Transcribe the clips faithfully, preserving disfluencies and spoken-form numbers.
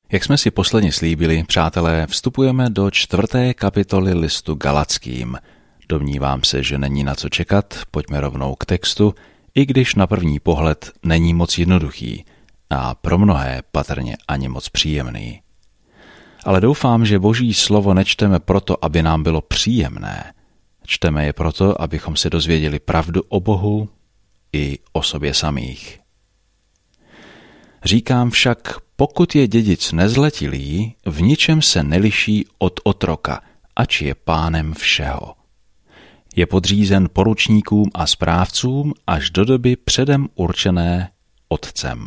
Jak jsme si posledně slíbili, přátelé, vstupujeme do čtvrté kapitoly listu Galackým. Domnívám se, že není na co čekat, pojďme rovnou k textu, i když na první pohled není moc jednoduchý a pro mnohé patrně ani moc příjemný. Ale doufám, že Boží slovo nečteme proto, aby nám bylo příjemné. Čteme je proto, abychom se dozvěděli pravdu o Bohu i o sobě samých. Říkám však, pokud je dědic nezletilý, v ničem se neliší od otroka, ač je pánem všeho. Je podřízen poručníkům a správcům až do doby předem určené otcem.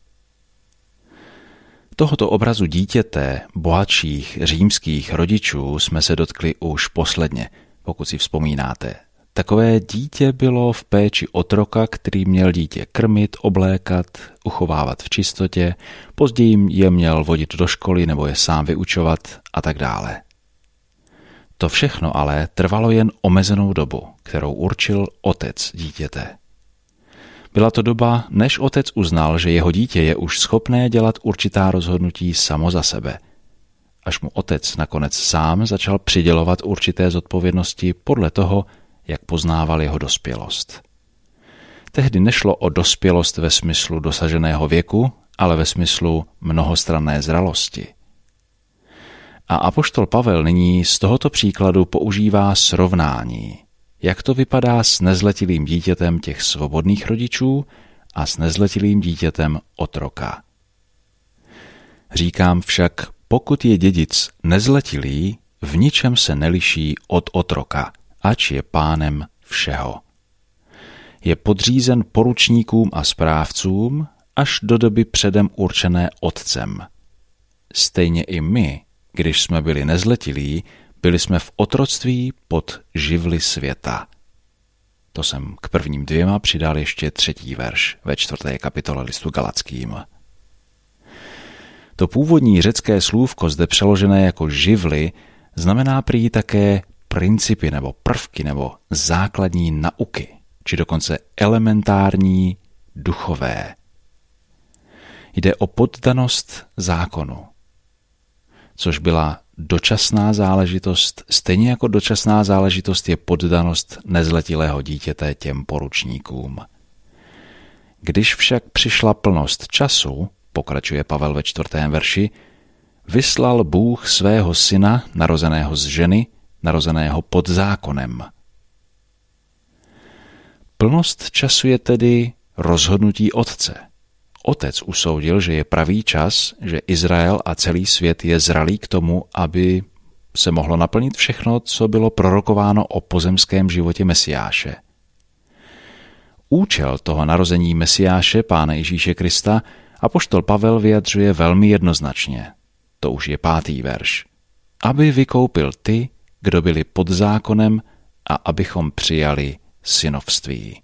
Tohoto obrazu dítěte bohatších římských rodičů jsme se dotkli už posledně, pokud si vzpomínáte. Takové dítě bylo v péči otroka, který měl dítě krmit, oblékat, uchovávat v čistotě, později je měl vodit do školy nebo je sám vyučovat a tak dále. To všechno ale trvalo jen omezenou dobu, kterou určil otec dítěte. Byla to doba, než otec uznal, že jeho dítě je už schopné dělat určitá rozhodnutí samo za sebe. Až mu otec nakonec sám začal přidělovat určité zodpovědnosti podle toho, jak poznával jeho dospělost. Tehdy nešlo o dospělost ve smyslu dosaženého věku, ale ve smyslu mnohostranné zralosti. A apoštol Pavel nyní z tohoto příkladu používá srovnání, jak to vypadá s nezletilým dítětem těch svobodných rodičů a s nezletilým dítětem otroka. Říkám však, pokud je dědic nezletilý, v ničem se neliší od otroka, ač je pánem všeho. Je podřízen poručníkům a správcům až do doby předem určené otcem. Stejně i my, když jsme byli nezletilí, byli jsme v otroctví pod živly světa. To jsem k prvním dvěma přidal ještě třetí verš ve čtvrté kapitole listu Galackým. To původní řecké slůvko zde přeložené jako živly znamená prý také principy nebo prvky nebo základní nauky, či dokonce elementární duchové. Jde o poddanost zákonu, což byla dočasná záležitost, stejně jako dočasná záležitost je poddanost nezletilého dítěte těm poručníkům. Když však přišla plnost času, pokračuje Pavel ve čtvrtém verši, vyslal Bůh svého syna, narozeného z ženy, narozeného pod zákonem. Plnost času je tedy rozhodnutí otce. Otec usoudil, že je pravý čas, že Izrael a celý svět je zralý k tomu, aby se mohlo naplnit všechno, co bylo prorokováno o pozemském životě Mesiáše. Účel toho narození Mesiáše, Pána Ježíše Krista, apoštol Pavel vyjadřuje velmi jednoznačně. To už je pátý verš. Aby vykoupil ty, kdo byli pod zákonem, a abychom přijali synovství.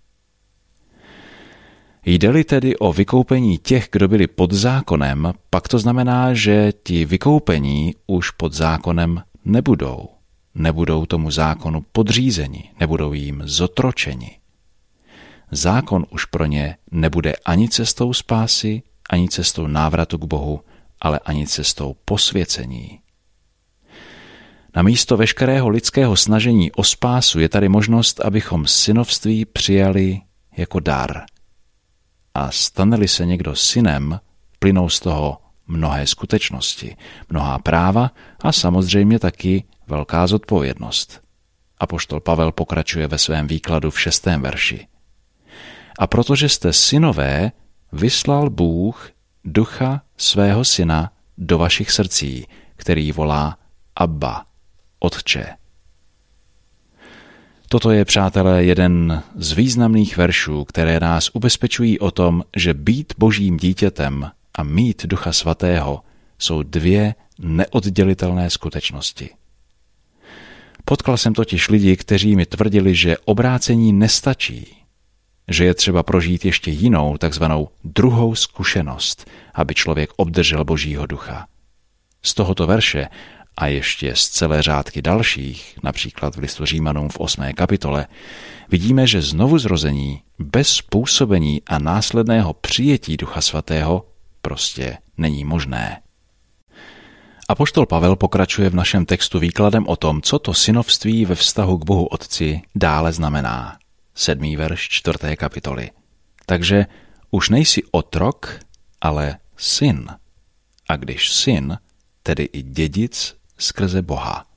Jde-li tedy o vykoupení těch, kdo byli pod zákonem, pak to znamená, že ti vykoupení už pod zákonem nebudou. Nebudou tomu zákonu podřízeni, nebudou jim zotročeni. Zákon už pro ně nebude ani cestou spásy, ani cestou návratu k Bohu, ale ani cestou posvěcení. Namísto veškerého lidského snažení o spásu je tady možnost, abychom synovství přijali jako dar. A stane-li se někdo synem, plynou z toho mnohé skutečnosti, mnohá práva a samozřejmě taky velká zodpovědnost. Apoštol Pavel pokračuje ve svém výkladu v šestém verši. A protože jste synové, vyslal Bůh ducha svého syna do vašich srdcí, který volá Abba, Otče. Toto je, přátelé, jeden z významných veršů, které nás ubezpečují o tom, že být Božím dítětem a mít Ducha Svatého jsou dvě neoddělitelné skutečnosti. Potkal jsem totiž lidi, kteří mi tvrdili, že obrácení nestačí, že je třeba prožít ještě jinou, takzvanou druhou zkušenost, aby člověk obdržel Božího ducha. Z tohoto verše a ještě z celé řádky dalších, například v listu Římanům v osmé kapitole, vidíme, že znovuzrození bez působení a následného přijetí Ducha Svatého prostě není možné. Apoštol Pavel pokračuje v našem textu výkladem o tom, co to synovství ve vztahu k Bohu Otci dále znamená. Sedmý verš čtvrté kapitoly. Takže už nejsi otrok, ale syn. A když syn, tedy i dědic skrze Boha.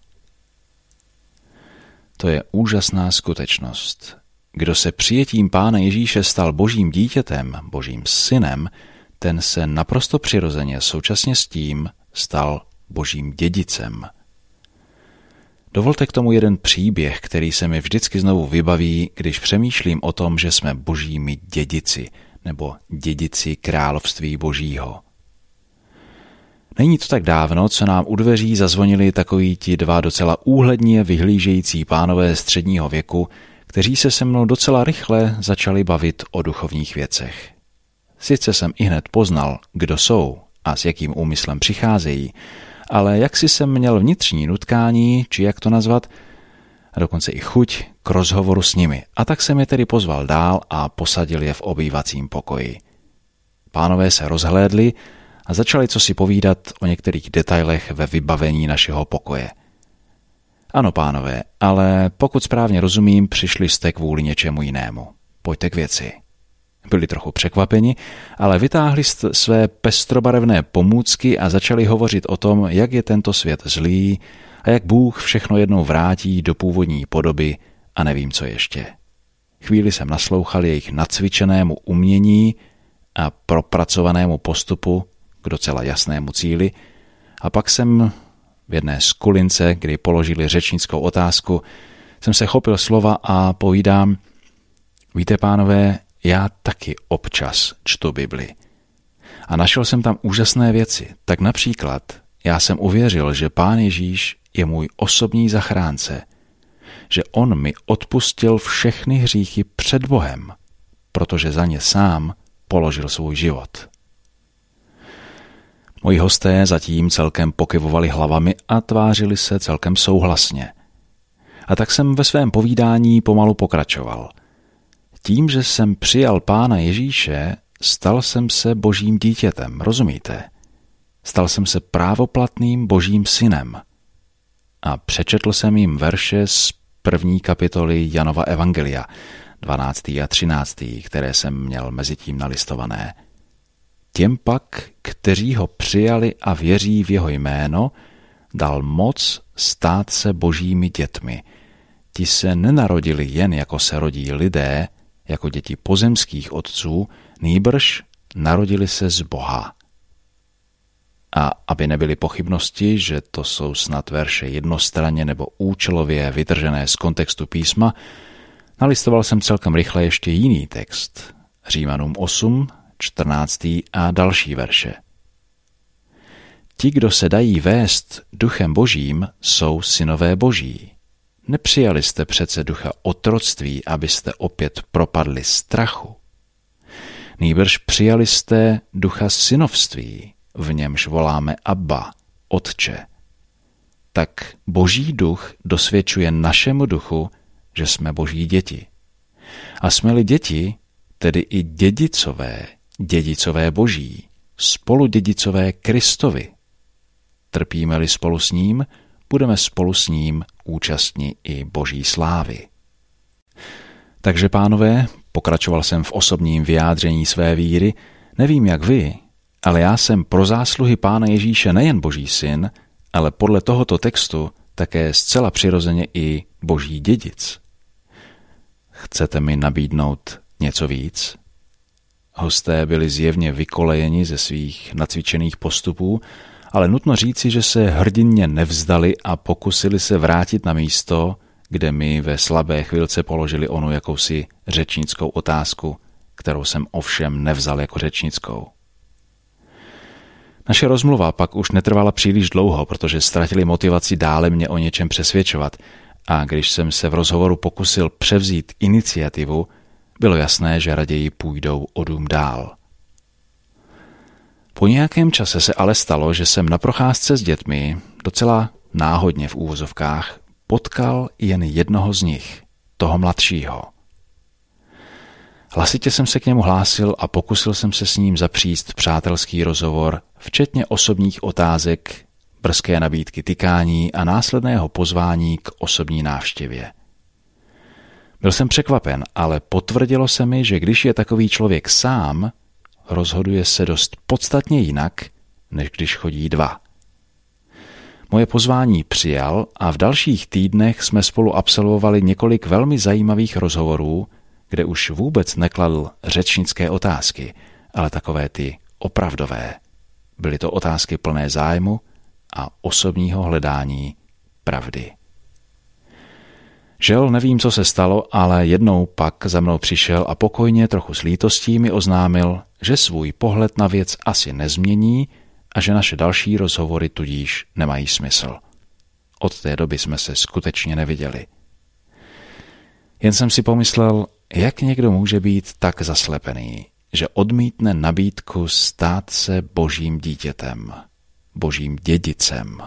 To je úžasná skutečnost. Kdo se přijetím Pána Ježíše stal božím dítětem, božím synem, ten se naprosto přirozeně současně s tím stal božím dědicem. Dovolte k tomu jeden příběh, který se mi vždycky znovu vybaví, když přemýšlím o tom, že jsme božími dědici nebo dědici království božího. Není to tak dávno, co nám u dveří zazvonili takoví ti dva docela úhledně vyhlížející pánové středního věku, kteří se se mnou docela rychle začali bavit o duchovních věcech. Sice jsem ihned poznal, kdo jsou a s jakým úmyslem přicházejí, ale jak si jsem měl vnitřní nutkání, či jak to nazvat, a dokonce i chuť k rozhovoru s nimi. A tak jsem je tedy pozval dál a posadil je v obývacím pokoji. Pánové se rozhlédli a začali co si povídat o některých detailech ve vybavení našeho pokoje. Ano, pánové, ale pokud správně rozumím, přišli jste kvůli něčemu jinému. Pojďte k věci. Byli trochu překvapeni, ale vytáhli své pestrobarevné pomůcky a začali hovořit o tom, jak je tento svět zlý a jak Bůh všechno jednou vrátí do původní podoby a nevím, co ještě. Chvíli jsem naslouchal jejich nacvičenému umění a propracovanému postupu k docela jasnému cíli a pak jsem v jedné skulince, kdy položili řečnickou otázku, jsem se chopil slova a povídám: víte, pánové, já taky občas čtu Bibli. A našel jsem tam úžasné věci. Tak například já jsem uvěřil, že Pán Ježíš je můj osobní zachránce, že on mi odpustil všechny hříchy před Bohem, protože za ně sám položil svůj život. Moji hosté zatím celkem pokyvovali hlavami a tvářili se celkem souhlasně. A tak jsem ve svém povídání pomalu pokračoval. Tím, že jsem přijal Pána Ježíše, stal jsem se božím dítětem, rozumíte? Stal jsem se právoplatným božím synem. A přečetl jsem jim verše z první kapitoly Janova evangelia, dvanáctý a třináctý, které jsem měl mezi tím nalistované. Těm pak, kteří ho přijali a věří v jeho jméno, dal moc stát se božími dětmi. Ti se nenarodili jen jako se rodí lidé, jako děti pozemských otců, nýbrž narodili se z Boha. A aby nebyly pochybnosti, že to jsou snad verše jednostranně nebo účelově vytržené z kontextu písma, nalistoval jsem celkem rychle ještě jiný text. Římanům osm, čtrnáctý a další verše. Ti, kdo se dají vést duchem božím, jsou synové boží. Nepřijali jste přece ducha otroctví, abyste opět propadli strachu. Nýbrž přijali jste ducha synovství, v němž voláme Abba, Otče. Tak boží duch dosvědčuje našemu duchu, že jsme boží děti. A jsme-li děti, tedy i dědicové, dědicové boží, spoludědicové Kristovi. Trpíme-li spolu s ním, budeme spolu s ním účastni i boží slávy. Takže, pánové, pokračoval jsem v osobním vyjádření své víry, nevím jak vy, ale já jsem pro zásluhy Pána Ježíše nejen boží syn, ale podle tohoto textu také zcela přirozeně i boží dědic. Chcete mi nabídnout něco víc? Hosté byli zjevně vykolejeni ze svých nacvičených postupů, ale nutno říci, že se hrdinně nevzdali a pokusili se vrátit na místo, kde mi ve slabé chvilce položili onu jakousi řečnickou otázku, kterou jsem ovšem nevzal jako řečnickou. Naše rozmluva pak už netrvala příliš dlouho, protože ztratili motivaci dále mě o něčem přesvědčovat a když jsem se v rozhovoru pokusil převzít iniciativu, bylo jasné, že raději půjdou o dům dál. Po nějakém čase se ale stalo, že jsem na procházce s dětmi, docela náhodně v úvozovkách, potkal jen jednoho z nich, toho mladšího. Hlasitě jsem se k němu hlásil a pokusil jsem se s ním zapříst přátelský rozhovor, včetně osobních otázek, brzké nabídky tykání a následného pozvání k osobní návštěvě. Byl jsem překvapen, ale potvrdilo se mi, že když je takový člověk sám, rozhoduje se dost podstatně jinak, než když chodí dva. Moje pozvání přijal a v dalších týdnech jsme spolu absolvovali několik velmi zajímavých rozhovorů, kde už vůbec nekladl řečnické otázky, ale takové ty opravdové. Byly to otázky plné zájmu a osobního hledání pravdy. Žel, nevím, co se stalo, ale jednou pak za mnou přišel a pokojně, trochu s lítostí mi oznámil, že svůj pohled na věc asi nezmění a že naše další rozhovory tudíž nemají smysl. Od té doby jsme se skutečně neviděli. Jen jsem si pomyslel, jak někdo může být tak zaslepený, že odmítne nabídku stát se božím dítětem, božím dědicem.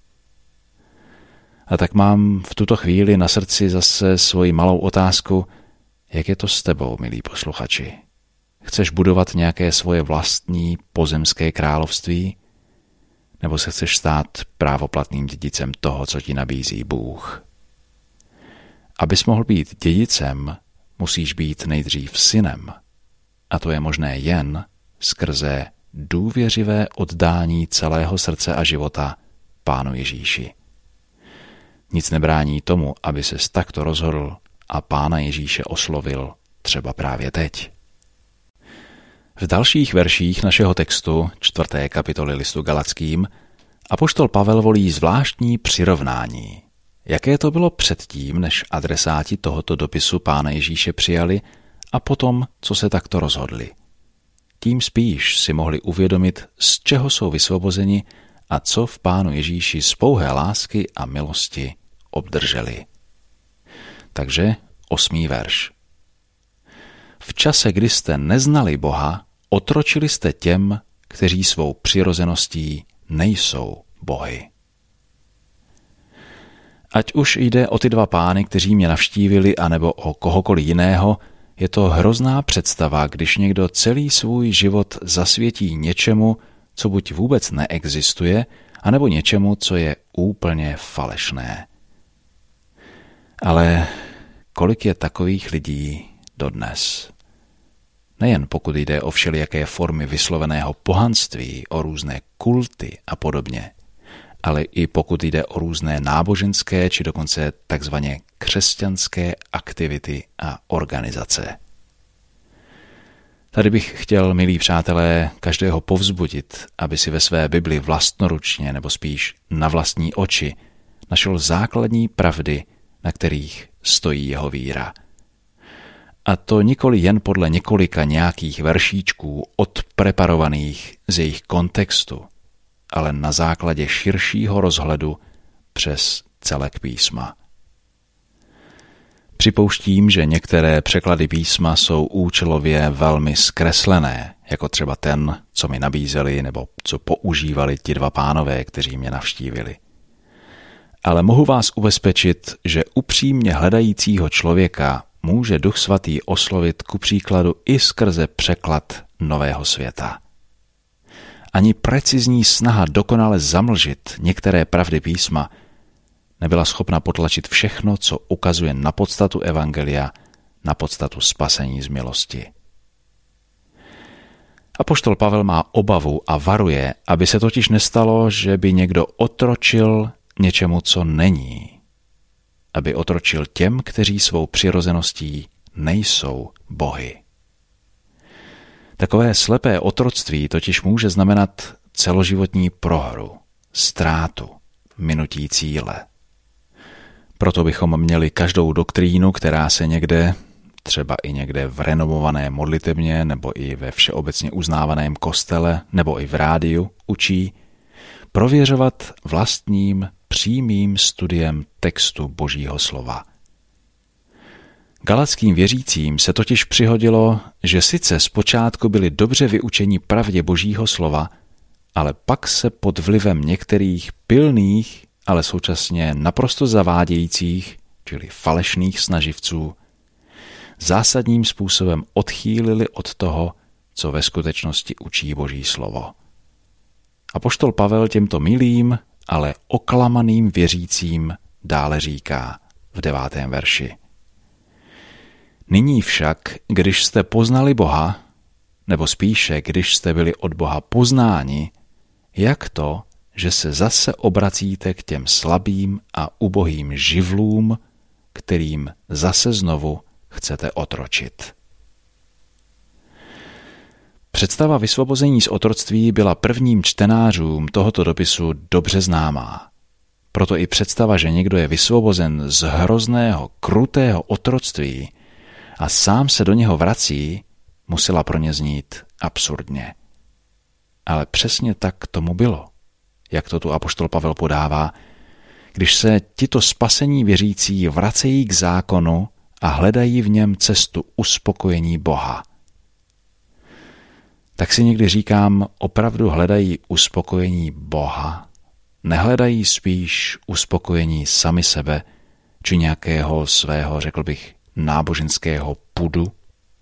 A tak mám v tuto chvíli na srdci zase svoji malou otázku, jak je to s tebou, milí posluchači? Chceš budovat nějaké svoje vlastní pozemské království? Nebo se chceš stát právoplatným dědicem toho, co ti nabízí Bůh? Abys mohl být dědicem, musíš být nejdřív synem. A to je možné jen skrze důvěřivé oddání celého srdce a života Pánu Ježíši. Nic nebrání tomu, aby ses takto rozhodl a Pána Ježíše oslovil třeba právě teď. V dalších verších našeho textu, čtvrté kapitoly listu Galackým, apoštol Pavel volí zvláštní přirovnání. Jaké to bylo předtím, než adresáti tohoto dopisu Pána Ježíše přijali a potom, co se takto rozhodli. Tím spíš si mohli uvědomit, z čeho jsou vysvobozeni a co v Pánu Ježíši z pouhé lásky a milosti obdrželi. Takže osmý verš. V čase, kdy jste neznali Boha, otročili jste těm, kteří svou přirozeností nejsou bohy. Ať už jde o ty dva pány, kteří mě navštívili, anebo o kohokoliv jiného, je to hrozná představa, když někdo celý svůj život zasvětí něčemu, co buď vůbec neexistuje, anebo něčemu, co je úplně falešné. Ale kolik je takových lidí dodnes? Nejen pokud jde o všelijaké formy vysloveného pohanství, o různé kulty a podobně, ale i pokud jde o různé náboženské či dokonce takzvaně křesťanské aktivity a organizace. Tady bych chtěl, milí přátelé, každého povzbudit, aby si ve své Bibli vlastnoručně nebo spíš na vlastní oči našel základní pravdy, na kterých stojí jeho víra. A to nikoli jen podle několika nějakých veršíčků odpreparovaných z jejich kontextu, ale na základě širšího rozhledu přes celek písma. Připouštím, že některé překlady písma jsou účelově velmi zkreslené, jako třeba ten, co mi nabízeli nebo co používali ti dva pánové, kteří mě navštívili. Ale mohu vás ubezpečit, že upřímně hledajícího člověka může Duch Svatý oslovit ku příkladu i skrze překlad Nového světa. Ani precizní snaha dokonale zamlžit některé pravdy písma nebyla schopna potlačit všechno, co ukazuje na podstatu evangelia, na podstatu spasení z milosti. Apoštol Pavel má obavu a varuje, aby se totiž nestalo, že by někdo otročil něčemu, co není. Aby otročil těm, kteří svou přirozeností nejsou bohy. Takové slepé otroctví totiž může znamenat celoživotní prohru, ztrátu, minutí cíle. Proto bychom měli každou doktrínu, která se někde, třeba i někde v renomované modlitebně nebo i ve všeobecně uznávaném kostele nebo i v rádiu učí, prověřovat vlastním přímým studiem textu Božího slova. Galackým věřícím se totiž přihodilo, že sice zpočátku byli dobře vyučeni pravdě Božího slova, ale pak se pod vlivem některých pilných, ale současně naprosto zavádějících, čili falešných snaživců, zásadním způsobem odchýlili od toho, co ve skutečnosti učí Boží slovo. Apoštol Pavel těmto milým, ale oklamaným věřícím dále říká v devátém verši. Nyní však, když jste poznali Boha, nebo spíše, když jste byli od Boha poznáni, jak to, že se zase obracíte k těm slabým a ubohým živlům, kterým zase znovu chcete otročit. Představa vysvobození z otroctví byla prvním čtenářům tohoto dopisu dobře známá. Proto i představa, že někdo je vysvobozen z hrozného, krutého otroctví a sám se do něho vrací, musela pro ně znít absurdně. Ale přesně tak tomu bylo, jak to tu apoštol Pavel podává, když se tito spasení věřící vracejí k zákonu a hledají v něm cestu uspokojení Boha. Tak si někdy říkám, opravdu hledají uspokojení Boha? Nehledají spíš uspokojení sami sebe, či nějakého svého, řekl bych, náboženského pudu?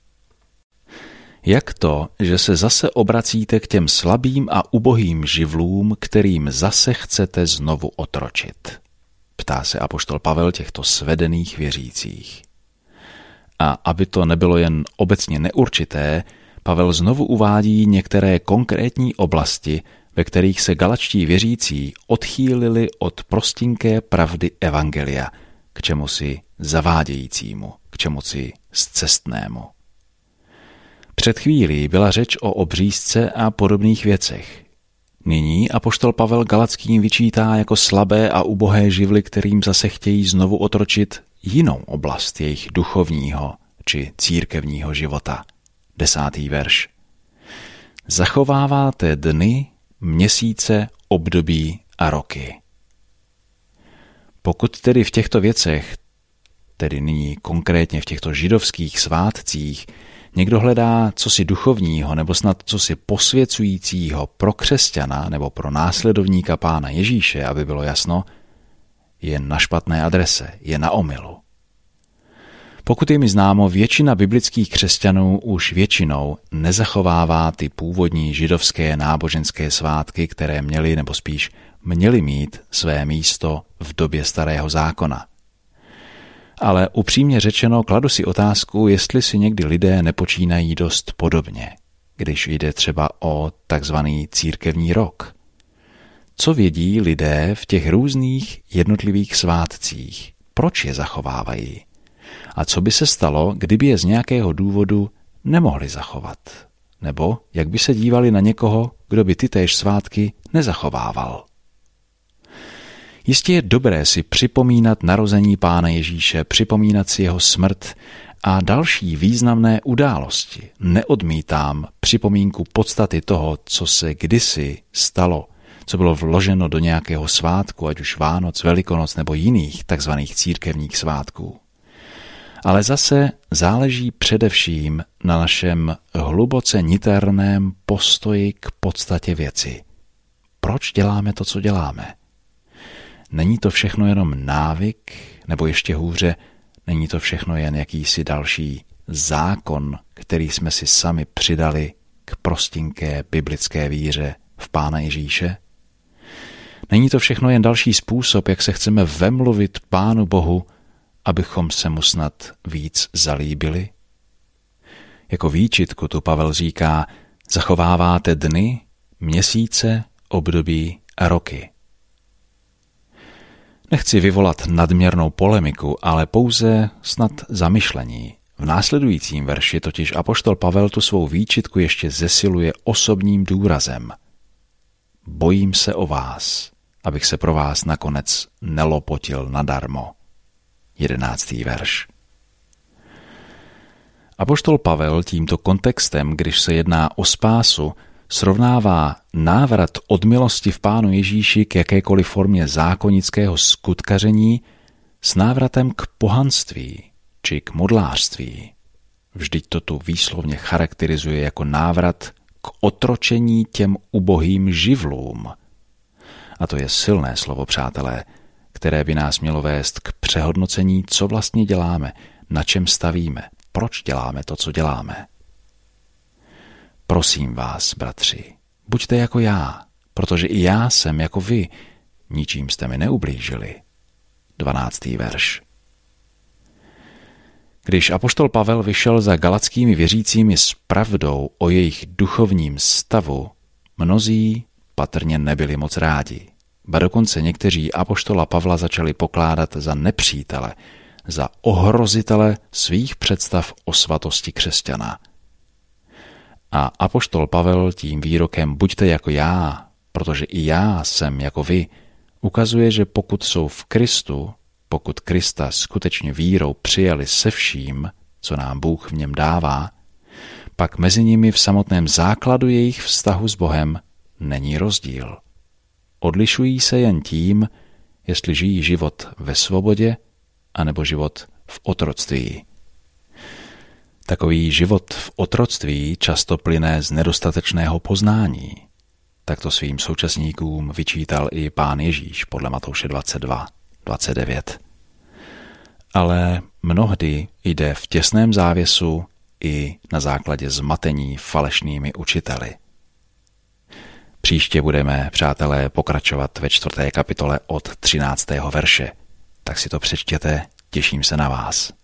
Jak to, že se zase obracíte k těm slabým a ubohým živlům, kterým zase chcete znovu otročit? Ptá se apoštol Pavel těchto svedených věřících. A aby to nebylo jen obecně neurčité, Pavel znovu uvádí některé konkrétní oblasti, ve kterých se galačtí věřící odchýlili od prostinké pravdy evangelia, k čemusi zavádějícímu, k čemusi zcestnému. Před chvílí byla řeč o obřízce a podobných věcech. Nyní apoštol Pavel Galackým vyčítá jako slabé a ubohé živly, kterým zase chtějí znovu otročit jinou oblast jejich duchovního či církevního života. Desátý verš. Zachováváte dny, měsíce, období a roky. Pokud tedy v těchto věcech, tedy nyní konkrétně v těchto židovských svátcích, někdo hledá cosi duchovního nebo snad cosi posvěcujícího pro křesťana nebo pro následovníka Pána Ježíše, aby bylo jasno, je na špatné adrese, je na omylu. Pokud je mi známo, většina biblických křesťanů už většinou nezachovává ty původní židovské náboženské svátky, které měly nebo spíš měly mít své místo v době Starého zákona. Ale upřímně řečeno, kladu si otázku, jestli si někdy lidé nepočínají dost podobně, když jde třeba o takzvaný církevní rok. Co vědí lidé v těch různých jednotlivých svátcích? Proč je zachovávají? A co by se stalo, kdyby je z nějakého důvodu nemohli zachovat? Nebo jak by se dívali na někoho, kdo by tytéž svátky nezachovával? Jistě je dobré si připomínat narození Pána Ježíše, připomínat si jeho smrt a další významné události. Neodmítám připomínku podstaty toho, co se kdysi stalo, co bylo vloženo do nějakého svátku, ať už Vánoc, Velikonoc nebo jiných takzvaných církevních svátků. Ale zase záleží především na našem hluboce niterném postoji k podstatě věci. Proč děláme to, co děláme? Není to všechno jenom návyk, nebo ještě hůře, není to všechno jen jakýsi další zákon, který jsme si sami přidali k prostinké biblické víře v Pána Ježíše? Není to všechno jen další způsob, jak se chceme vemluvit Pánu Bohu, abychom se mu snad víc zalíbili? Jako výčitku tu Pavel říká, zachováváte dny, měsíce, období a roky. Nechci vyvolat nadměrnou polemiku, ale pouze snad zamyšlení. V následujícím verši totiž apoštol Pavel tu svou výčitku ještě zesiluje osobním důrazem. Bojím se o vás, abych se pro vás nakonec nelopotil nadarmo. Jedenáctý verš. Apoštol Pavel tímto kontextem, když se jedná o spásu, srovnává návrat od milosti v Pánu Ježíši k jakékoliv formě zákonického skutkaření s návratem k pohanství či k modlářství. Vždyť to tu výslovně charakterizuje jako návrat k otročení těm ubohým živlům. A to je silné slovo, přátelé, které by nás mělo vést k přehodnocení, co vlastně děláme, na čem stavíme, proč děláme to, co děláme. Prosím vás, bratři, buďte jako já, protože i já jsem jako vy ničím jste mi neublížili. dvanáctý verš. Když apoštol Pavel vyšel za galackými věřícími s pravdou o jejich duchovním stavu, mnozí patrně nebyli moc rádi. Ba dokonce někteří apoštola Pavla začali pokládat za nepřítele, za ohrozitele svých představ o svatosti křesťana. A apoštol Pavel tím výrokem buďte jako já, protože i já jsem jako vy, ukazuje, že pokud jsou v Kristu, pokud Krista skutečně vírou přijali se vším, co nám Bůh v něm dává, pak mezi nimi v samotném základu jejich vztahu s Bohem není rozdíl. Odlišují se jen tím, jestli žijí život ve svobodě anebo život v otroctví. Takový život v otroctví často plyne z nedostatečného poznání. Tak to svým současníkům vyčítal i Pán Ježíš podle Matouše dvacet dva dvacet devět. Ale mnohdy jde v těsném závěsu i na základě zmatení falešnými učiteli. Příště budeme, přátelé, pokračovat ve čtvrté kapitole od třináctého verše. Tak si to přečtěte, těším se na vás.